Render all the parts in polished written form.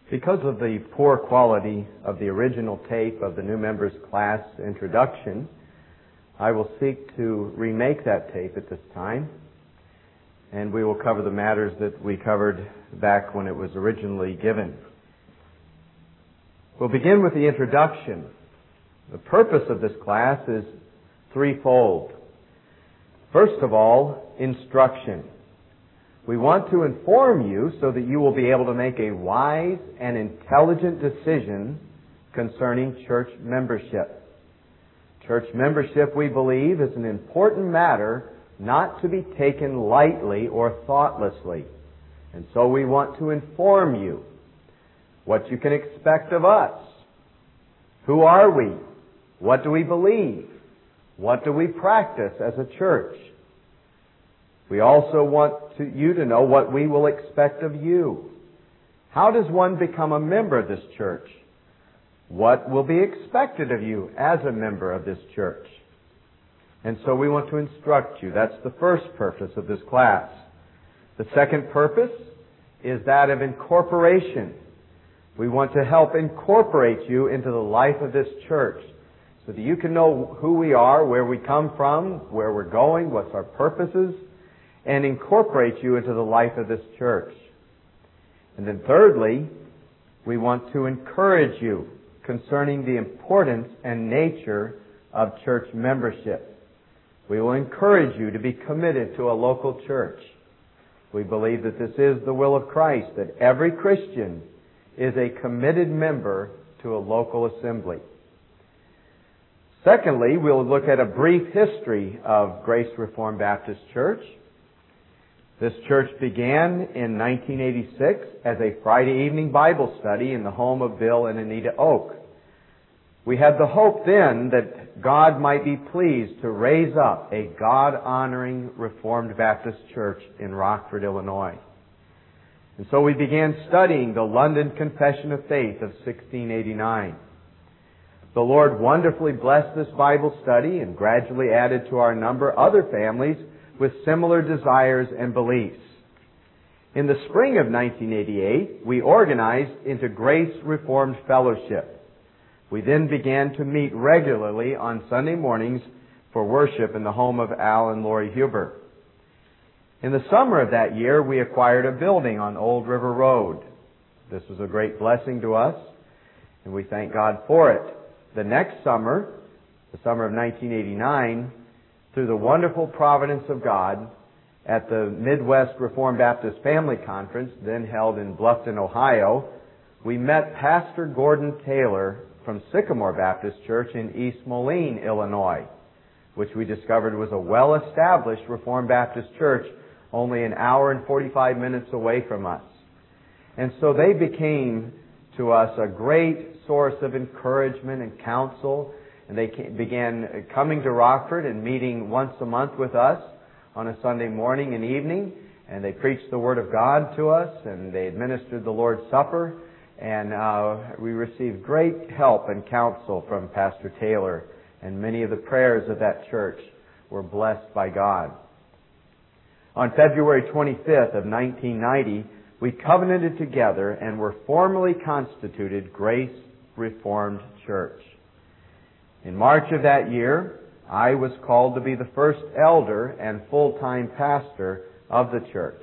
Because of the poor quality of the original tape of the new members class introduction, I will seek to remake that tape at this time, and we will cover the matters that we covered back when it was originally given. We'll begin with the introduction. The purpose of this class is threefold. First of all, instruction. We want to inform you so that you will be able to make a wise and intelligent decision concerning church membership. Church membership, we believe, is an important matter not to be taken lightly or thoughtlessly. And so we want to inform you what you can expect of us. Who are we? What do we believe? What do we practice as a church? We also want you to know what we will expect of you. How does one become a member of this church? What will be expected of you as a member of this church? And so we want to instruct you. That's the first purpose of this class. The second purpose is that of incorporation. We want to help incorporate you into the life of this church so that you can know who we are, where we come from, where we're going, what's our purposes, and incorporate you into the life of this church. And then thirdly, we want to encourage you concerning the importance and nature of church membership. We will encourage you to be committed to a local church. We believe that this is the will of Christ, that every Christian is a committed member to a local assembly. Secondly, we'll look at a brief history of Grace Reformed Baptist Church. This church began in 1986 as a Friday evening Bible study in the home of Bill and Anita Oak. We had the hope then that God might be pleased to raise up a God-honoring Reformed Baptist church in Rockford, Illinois. And so we began studying the London Confession of Faith of 1689. The Lord wonderfully blessed this Bible study and gradually added to our number other families with similar desires and beliefs. In the spring of 1988, we organized into Grace Reformed Fellowship. We then began to meet regularly on Sunday mornings for worship in the home of Al and Lori Huber. In the summer of that year, we acquired a building on Old River Road. This was a great blessing to us, and we thank God for it. The next summer, the summer of 1989, through the wonderful providence of God, at the Midwest Reformed Baptist Family Conference, then held in Bluffton, Ohio, we met Pastor Gordon Taylor from Sycamore Baptist Church in East Moline, Illinois, which we discovered was a well-established Reformed Baptist church only an hour and 45 minutes away from us. And so they became to us a great source of encouragement and counsel. And they began coming to Rockford and meeting once a month with us on a Sunday morning and evening. And they preached the Word of God to us, and they administered the Lord's Supper. And we received great help and counsel from Pastor Taylor. And many of the prayers of that church were blessed by God. On February 25th of 1990, we covenanted together and were formally constituted Grace Reformed Church. In March of that year, I was called to be the first elder and full-time pastor of the church.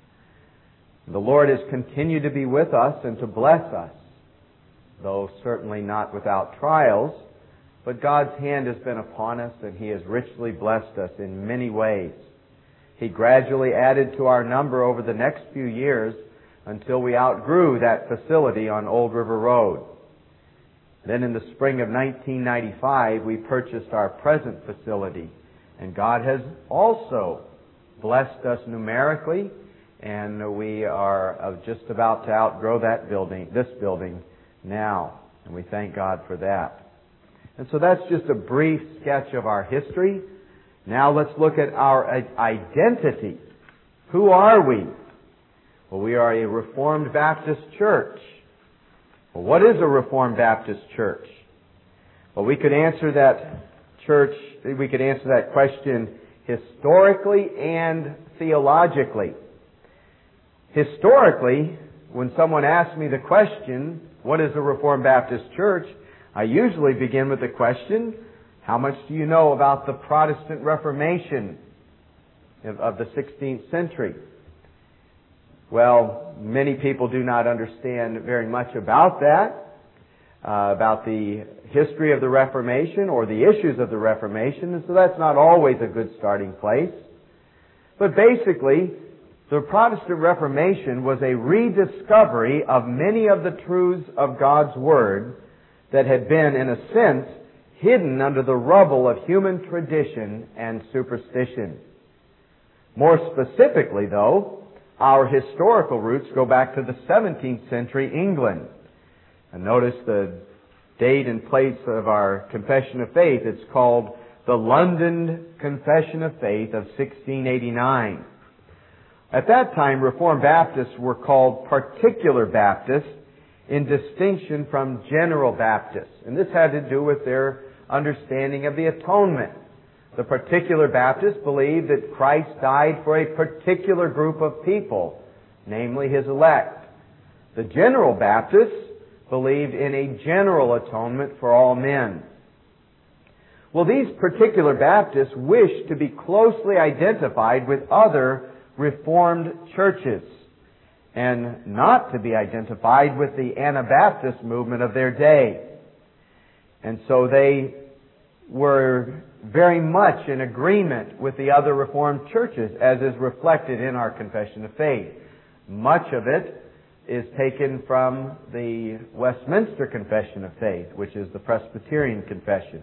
The Lord has continued to be with us and to bless us, though certainly not without trials, but God's hand has been upon us and He has richly blessed us in many ways. He gradually added to our number over the next few years until we outgrew that facility on Old River Road. Then in the spring of 1995, we purchased our present facility. And God has also blessed us numerically, and we are just about to outgrow this building now. And we thank God for that. And so that's just a brief sketch of our history. Now let's look at our identity. Who are we? Well, we are a Reformed Baptist church. Well, what is a Reformed Baptist church? Well, we could answer that question historically and theologically. Historically, when someone asks me the question, what is a Reformed Baptist church? I usually begin with the question, how much do you know about the Protestant Reformation of the 16th century? Well, many people do not understand very much about that, about the history of the Reformation or the issues of the Reformation, and so that's not always a good starting place. But basically, the Protestant Reformation was a rediscovery of many of the truths of God's Word that had been, in a sense, hidden under the rubble of human tradition and superstition. More specifically, though, our historical roots go back to the 17th century England. And notice the date and place of our Confession of Faith. It's called the London Confession of Faith of 1689. At that time, Reformed Baptists were called Particular Baptists in distinction from General Baptists. And this had to do with their understanding of the atonement. The Particular Baptists believed that Christ died for a particular group of people, namely His elect. The General Baptists believed in a general atonement for all men. Well, these Particular Baptists wished to be closely identified with other Reformed churches and not to be identified with the Anabaptist movement of their day. And so they were very much in agreement with the other Reformed churches, as is reflected in our Confession of Faith. Much of it is taken from the Westminster Confession of Faith, which is the Presbyterian Confession.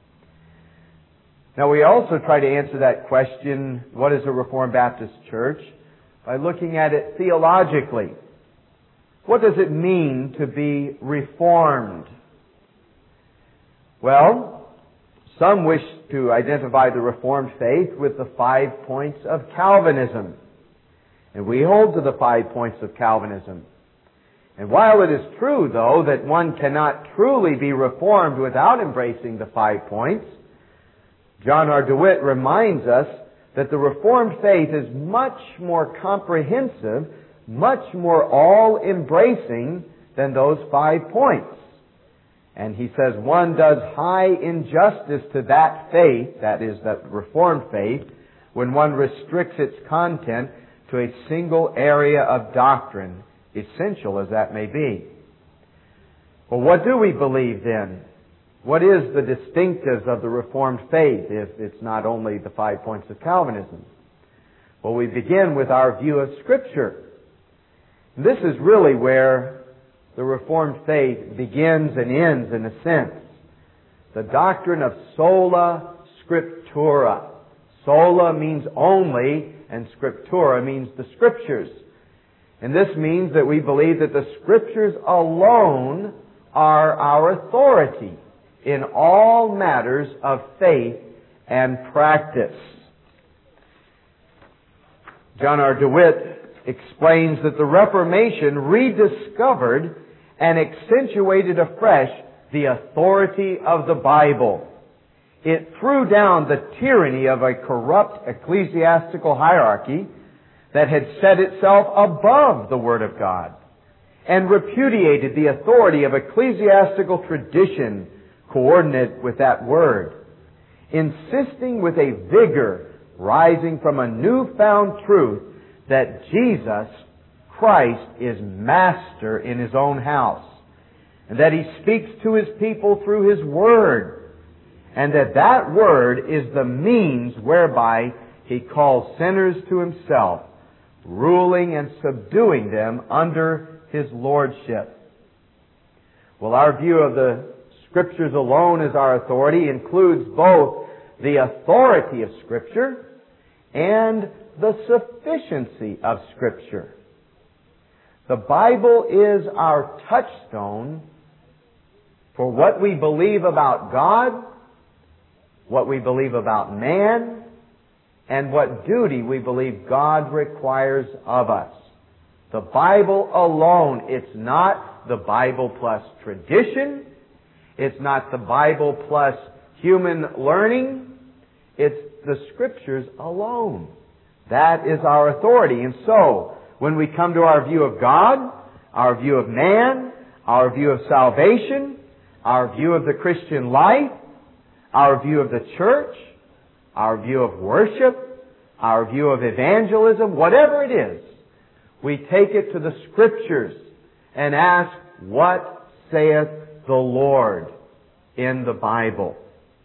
Now, we also try to answer that question, what is a Reformed Baptist church, by looking at it theologically. What does it mean to be Reformed? Well, some wish to identify the Reformed faith with the 5 points of Calvinism. And we hold to the 5 points of Calvinism. And while it is true, though, that one cannot truly be Reformed without embracing the 5 points, John R. DeWitt reminds us that the Reformed faith is much more comprehensive, much more all-embracing than those 5 points. And he says one does high injustice to that faith, that is, that Reformed faith, when one restricts its content to a single area of doctrine, essential as that may be. Well, what do we believe then? What is the distinctives of the Reformed faith if it's not only the 5 points of Calvinism? Well, we begin with our view of Scripture. This is really where the Reformed faith begins and ends in a sense. The doctrine of sola scriptura. Sola means only, and scriptura means the Scriptures. And this means that we believe that the Scriptures alone are our authority in all matters of faith and practice. John R. DeWitt explains that the Reformation rediscovered and accentuated afresh the authority of the Bible. It threw down the tyranny of a corrupt ecclesiastical hierarchy that had set itself above the Word of God and repudiated the authority of ecclesiastical tradition coordinate with that Word, insisting with a vigor rising from a newfound truth that Jesus Christ is master in His own house, and that He speaks to His people through His Word, and that Word is the means whereby He calls sinners to Himself, ruling and subduing them under His lordship. Well, our view of the Scriptures alone as our authority includes both the authority of Scripture and the sufficiency of Scripture. The Bible is our touchstone for what we believe about God, what we believe about man, and what duty we believe God requires of us. The Bible alone. It's not the Bible plus tradition. It's not the Bible plus human learning. It's the Scriptures alone. That is our authority. And so, when we come to our view of God, our view of man, our view of salvation, our view of the Christian life, our view of the church, our view of worship, our view of evangelism, whatever it is, we take it to the Scriptures and ask, what saith the Lord in the Bible?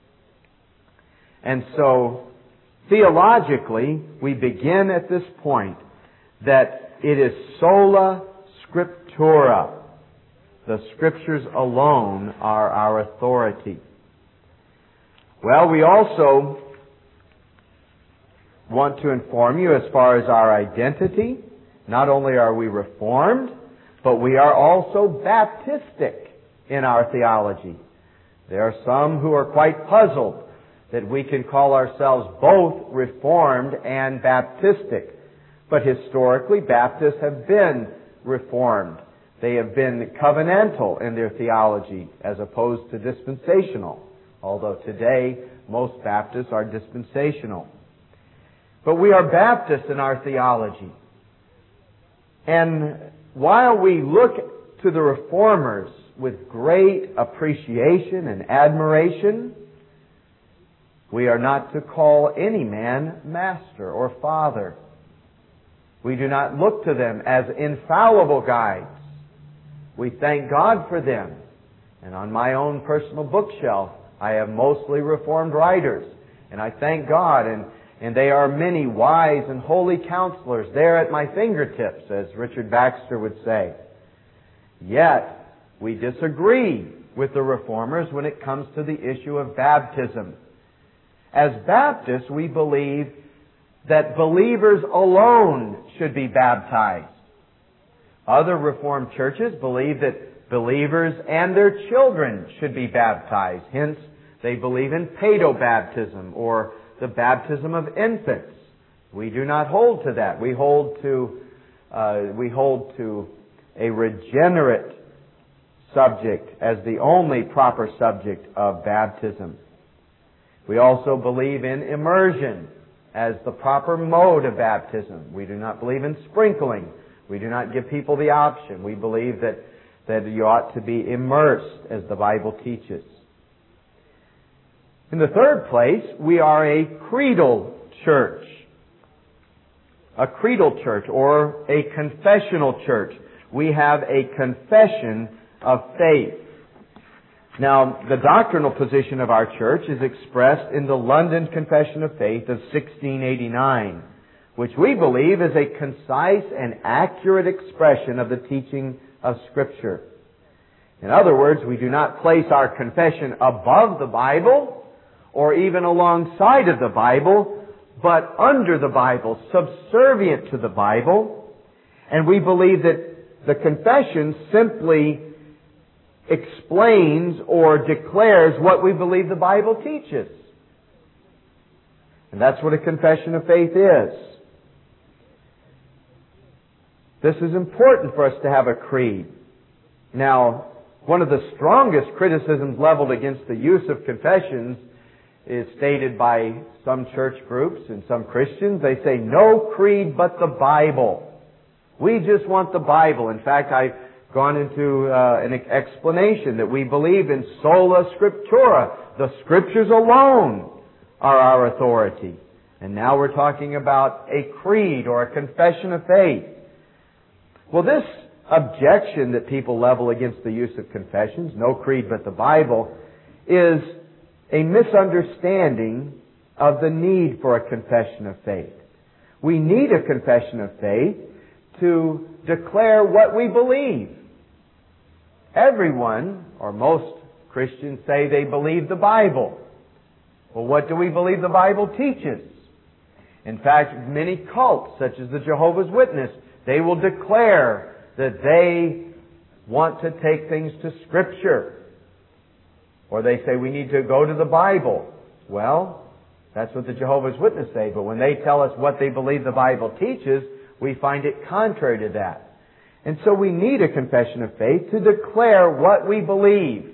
And so, theologically, we begin at this point that it is sola scriptura. The Scriptures alone are our authority. Well, we also want to inform you as far as our identity. Not only are we Reformed, but we are also Baptistic in our theology. There are some who are quite puzzled that we can call ourselves both Reformed and Baptistic. But historically, Baptists have been Reformed. They have been covenantal in their theology as opposed to dispensational. Although today, most Baptists are dispensational. But we are Baptists in our theology. And while we look to the Reformers with great appreciation and admiration, we are not to call any man master or father. We do not look to them as infallible guides. We thank God for them. And on my own personal bookshelf, I have mostly Reformed writers. And I thank God, and they are many wise and holy counselors there at my fingertips, as Richard Baxter would say. Yet, we disagree with the Reformers when it comes to the issue of baptism. As Baptists, we believe that believers alone should be baptized. Other Reformed churches believe that believers and their children should be baptized. Hence, they believe in paedobaptism, or the baptism of infants. We do not hold to that. We hold to a regenerate subject as the only proper subject of baptism. We also believe in immersion as the proper mode of baptism. We do not believe in sprinkling. We do not give people the option. We believe that you ought to be immersed as the Bible teaches. In the third place, we are a creedal church. A creedal church, or a confessional church. We have a confession of faith. Now, the doctrinal position of our church is expressed in the London Confession of Faith of 1689, which we believe is a concise and accurate expression of the teaching of Scripture. In other words, we do not place our confession above the Bible or even alongside of the Bible, but under the Bible, subservient to the Bible. And we believe that the confession simply explains or declares what we believe the Bible teaches. And that's what a confession of faith is. This is important for us to have a creed. Now, one of the strongest criticisms leveled against the use of confessions is stated by some church groups and some Christians. They say, no creed but the Bible. We just want the Bible. In fact, I've gone into an explanation that we believe in sola scriptura. The Scriptures alone are our authority. And now we're talking about a creed or a confession of faith. Well, this objection that people level against the use of confessions, no creed but the Bible, is a misunderstanding of the need for a confession of faith. We need a confession of faith to declare what we believe. Everyone, or most Christians, say they believe the Bible. Well, what do we believe the Bible teaches? In fact, many cults, such as the Jehovah's Witness, they will declare that they want to take things to Scripture. Or they say we need to go to the Bible. Well, that's what the Jehovah's Witnesses say. But when they tell us what they believe the Bible teaches, we find it contrary to that. And so we need a confession of faith to declare what we believe.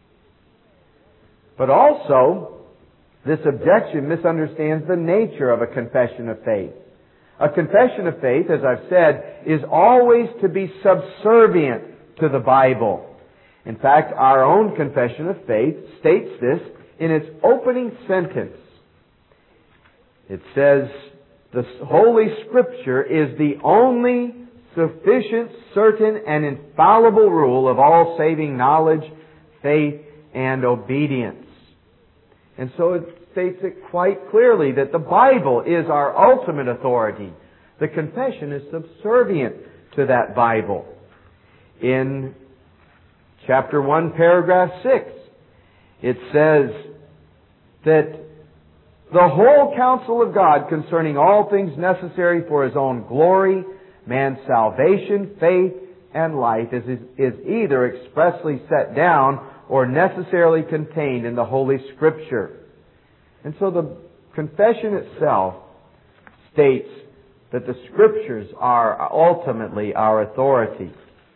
But also, this objection misunderstands the nature of a confession of faith. A confession of faith, as I've said, is always to be subservient to the Bible. In fact, our own confession of faith states this in its opening sentence. It says, "The Holy Scripture is the only sufficient, certain, and infallible rule of all saving knowledge, faith, and obedience." And so it states it quite clearly that the Bible is our ultimate authority. The confession is subservient to that Bible. In chapter 1, paragraph 6, it says that the whole counsel of God concerning all things necessary for His own glory, man's salvation, faith, and life is either expressly set down or necessarily contained in the Holy Scripture. And so the confession itself states that the Scriptures are ultimately our authority.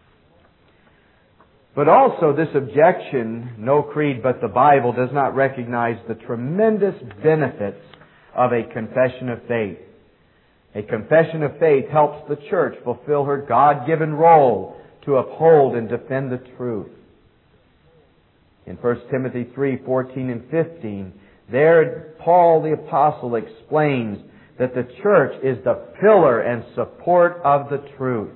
But also this objection, no creed but the Bible, does not recognize the tremendous benefits of a confession of faith. A confession of faith helps the church fulfill her God-given role to uphold and defend the truth. In 1 Timothy 3:14 and 15, there Paul the Apostle explains that the church is the pillar and support of the truth.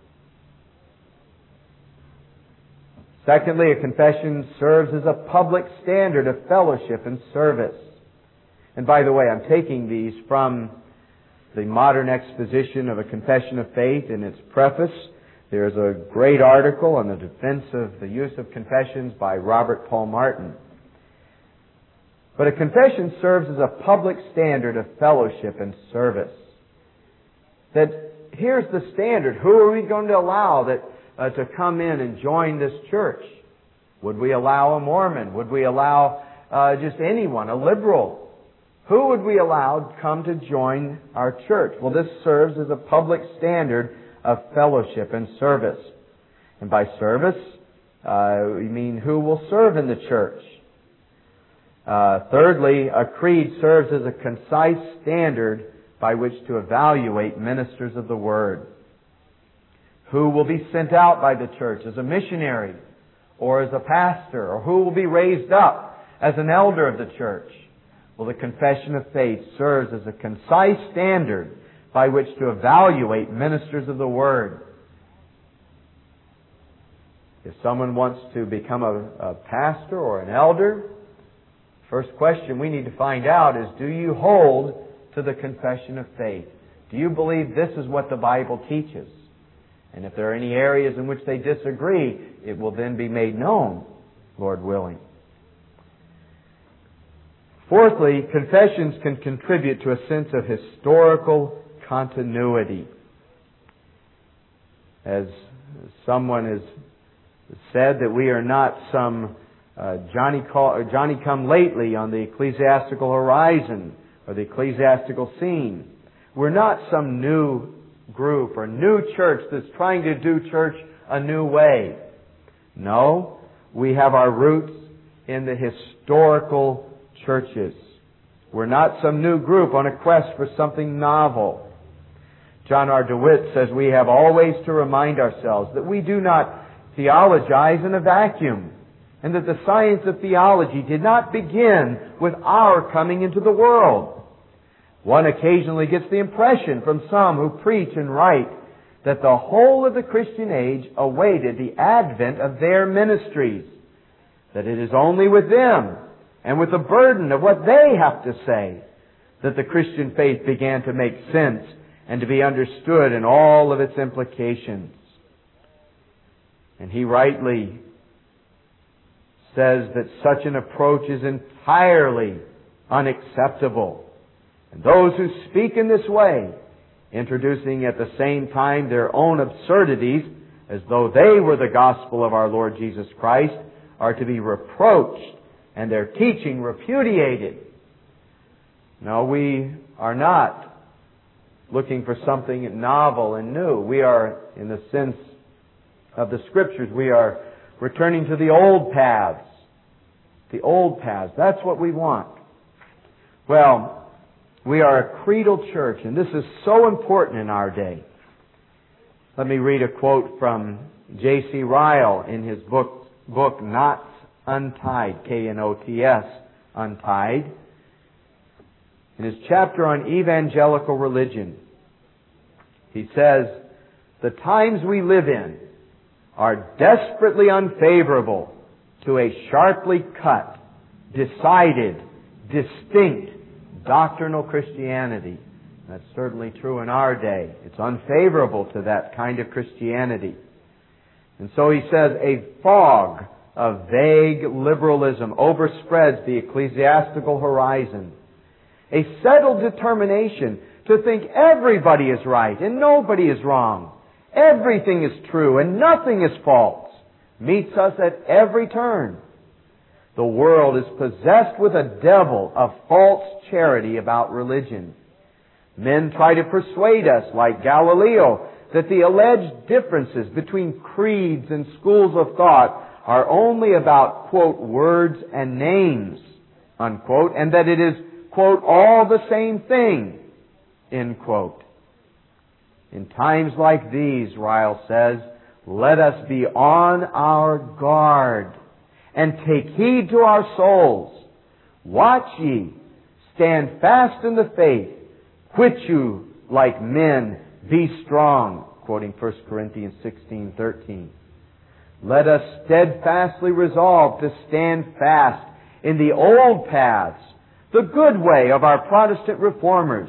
Secondly, a confession serves as a public standard of fellowship and service. And by the way, I'm taking these from the Modern Exposition of a Confession of Faith in its preface. There's a great article on the defense of the use of confessions by Robert Paul Martin. But a confession serves as a public standard of fellowship and service. That here's the standard. Who are we going to allow to come in and join this church? Would we allow a Mormon? Would we allow just anyone, a liberal? Who would we allow to come to join our church? Well, this serves as a public standard of fellowship and service. And by service, we mean who will serve in the church. Thirdly, a creed serves as a concise standard by which to evaluate ministers of the Word. Who will be sent out by the church as a missionary or as a pastor, or who will be raised up as an elder of the church? Well, the confession of faith serves as a concise standard by which to evaluate ministers of the Word. If someone wants to become a pastor or an elder, first question we need to find out is, do you hold to the confession of faith? Do you believe this is what the Bible teaches? And if there are any areas in which they disagree, it will then be made known, Lord willing. Fourthly, confessions can contribute to a sense of historical continuity. As someone has said, that we are not some Johnny-come-lately on the ecclesiastical horizon or the ecclesiastical scene. We're not some new group or new church that's trying to do church a new way. No, we have our roots in the historical churches. We're not some new group on a quest for something novel. John R. DeWitt says we have always to remind ourselves that we do not theologize in a vacuum, and that the science of theology did not begin with our coming into the world. One occasionally gets the impression from some who preach and write that the whole of the Christian age awaited the advent of their ministries, that it is only with them and with the burden of what they have to say that the Christian faith began to make sense and to be understood in all of its implications. And he rightly says that such an approach is entirely unacceptable. And those who speak in this way, introducing at the same time their own absurdities as though they were the gospel of our Lord Jesus Christ, are to be reproached and their teaching repudiated. No, we are not looking for something novel and new. We are, in the sense of the Scriptures, we are returning to the old paths. The old paths. That's what we want. Well, We are a creedal church, and this is so important in our day. Let me read a quote from J.C. Ryle in his book Knots Untied, K-N-O-T-S, Untied. In his chapter on evangelical religion, he says, "The times we live in are desperately unfavorable to a sharply cut, decided, distinct doctrinal Christianity." That's certainly true in our day. It's unfavorable to that kind of Christianity. And so he says, a fog of vague liberalism overspreads the ecclesiastical horizon. A settled determination to think everybody is right and nobody is wrong. Everything is true and nothing is false meets us at every turn. The world is possessed with a devil of false charity about religion. Men try to persuade us, like Galileo, that the alleged differences between creeds and schools of thought are only about, quote, words and names, unquote, and that it is, quote, all the same thing, end quote. In times like these, Ryle says, let us be on our guard and take heed to our souls. Watch ye, stand fast in the faith, quit you like men, be strong, quoting 1 Corinthians 16:13. Let us steadfastly resolve to stand fast in the old paths, the good way of our Protestant reformers.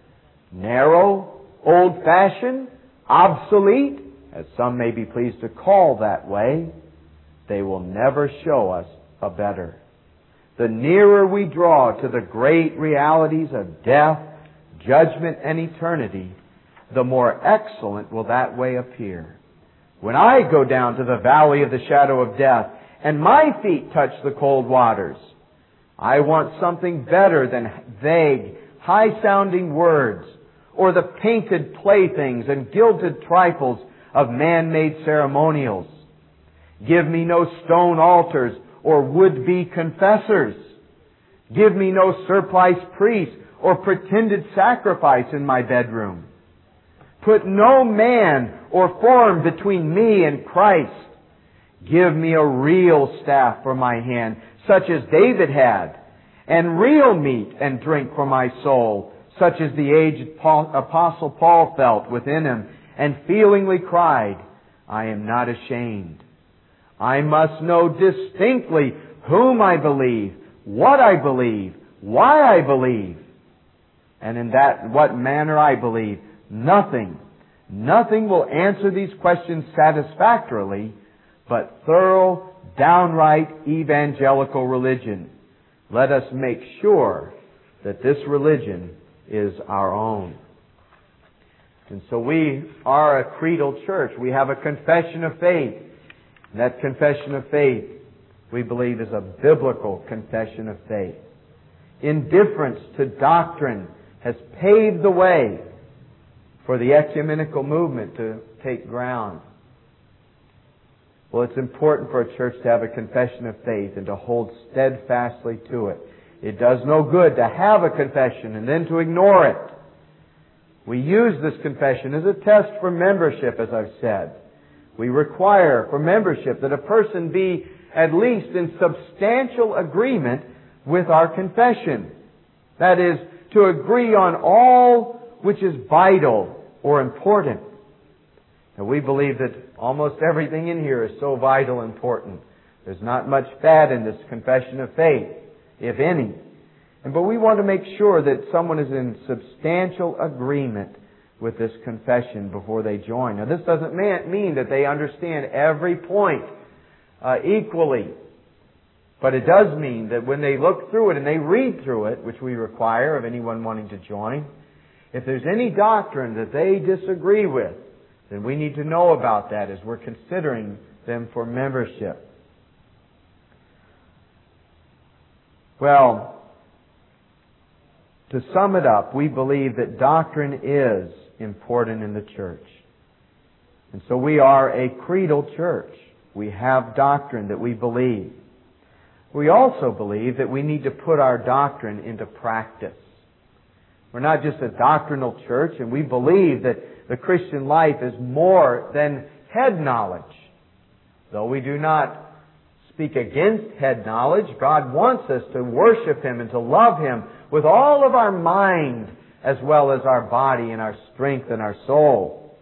Narrow, old-fashioned, obsolete, as some may be pleased to call that way, they will never show us a better. The nearer we draw to the great realities of death, judgment, and eternity, the more excellent will that way appear. When I go down to the valley of the shadow of death and my feet touch the cold waters, I want something better than vague, high-sounding words or the painted playthings and gilded trifles of man-made ceremonials. Give me no stone altars or would-be confessors. Give me no surplice priest or pretended sacrifice in my bedroom. Put no man or form between me and Christ. Give me a real staff for my hand, such as David had, and real meat and drink for my soul, such as the aged Apostle Paul felt within him, and feelingly cried, I am not ashamed. I must know distinctly whom I believe, what I believe, why I believe, and in what manner I believe. Nothing will answer these questions satisfactorily but thorough, downright evangelical religion. Let us make sure that this religion is our own. And so we are a creedal church. We have a confession of faith. And that confession of faith, we believe, is a biblical confession of faith. Indifference to doctrine has paved the way for the ecumenical movement to take ground. Well, it's important for a church to have a confession of faith and to hold steadfastly to it. It does no good to have a confession and then to ignore it. We use this confession as a test for membership, as I've said. We require for membership that a person be at least in substantial agreement with our confession. That is, to agree on all which is vital or important. And we believe that almost everything in here is so vital and important. There's not much fat in this confession of faith, if any. But we want to make sure that someone is in substantial agreement with this confession before they join. Now, this doesn't mean that they understand every point equally. But it does mean that when they look through it and they read through it, which we require of anyone wanting to join, if there's any doctrine that they disagree with, then we need to know about that as we're considering them for membership. Well, to sum it up, we believe that doctrine is important in the church. And so we are a creedal church. We have doctrine that we believe. We also believe that we need to put our doctrine into practice. We're not just a doctrinal church, and we believe that the Christian life is more than head knowledge. Though we do not speak against head knowledge, God wants us to worship Him and to love Him with all of our mind as well as our body and our strength and our soul.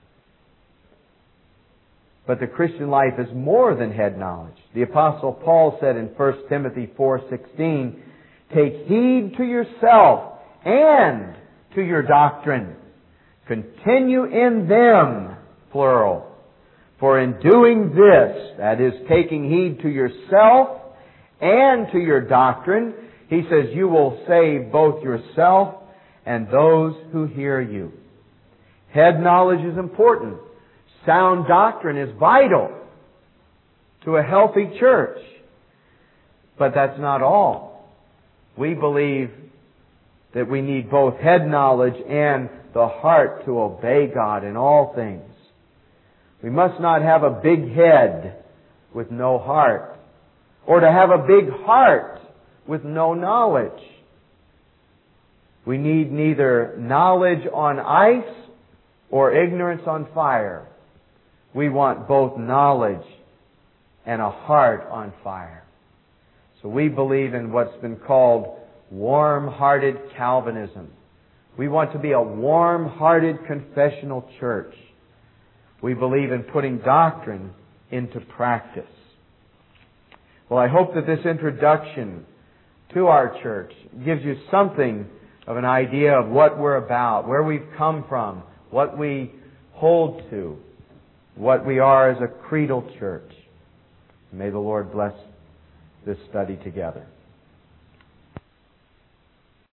But the Christian life is more than head knowledge. The Apostle Paul said in 1 Timothy 4:16, "Take heed to yourself and to your doctrine. Continue in them," plural. "For in doing this," that is, taking heed to yourself and to your doctrine, he says, "you will save both yourself and those who hear you." Head knowledge is important. Sound doctrine is vital to a healthy church. But that's not all. We believe that we need both head knowledge and the heart to obey God in all things. We must not have a big head with no heart, or to have a big heart with no knowledge. We need neither knowledge on ice or ignorance on fire. We want both knowledge and a heart on fire. So we believe in what's been called warm-hearted Calvinism. We want to be a warm-hearted confessional church. We believe in putting doctrine into practice. Well, I hope that this introduction to our church gives you something of an idea of what we're about, where we've come from, what we hold to, what we are as a creedal church. May the Lord bless this study together.